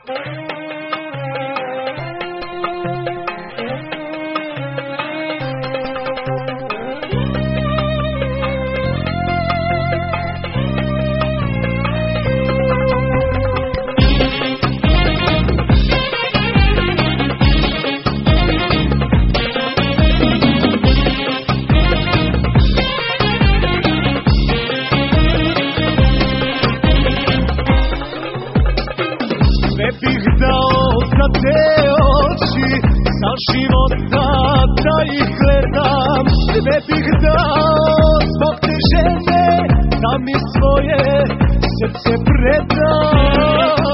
Bih dao za te oči, za života da ih gledam. Sve bih dao zbog te žene, da mi svoje srce predam.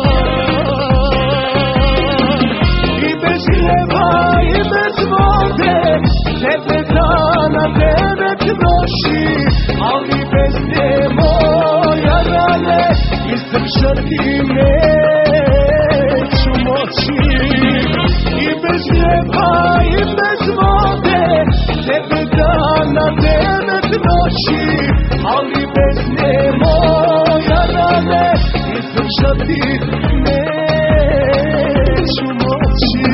I bez hljeba i bez vode, 9 dana 9 noći, ali bez nje moja rane izdržati neću moći. I bez hljeba i bez vode, 9 dana 9 noći, ali bez nje moja rane izdržati neću moći.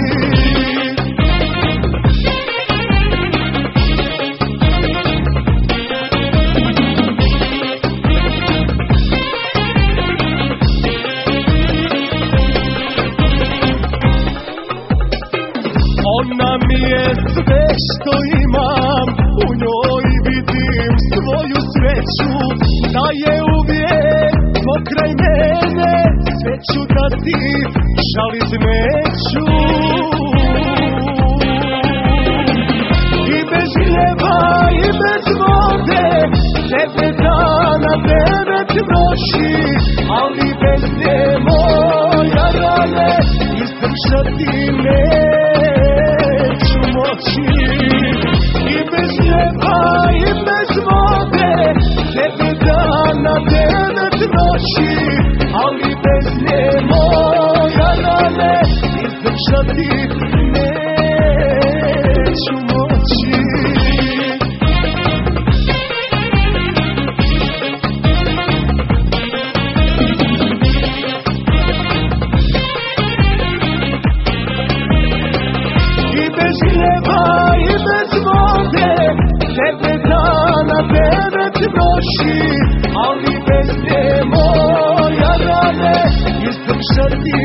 Ona mi je sve što imam, u njoj vidim svoju sreću, da je uvijek pokraj mene, sve ću da ti žalit neću. I bez hljeba i bez vode, 9 dana 9 noći, ali bez nje moja rane izdržati neću moći. I bez hljeba i bez vode, 9 dana 9 noći, ali bez nje moja rane izdržati neću moći. I bez hljeba i bez vode, 9 dana 9 noći, ali bez nje moja rane izdržati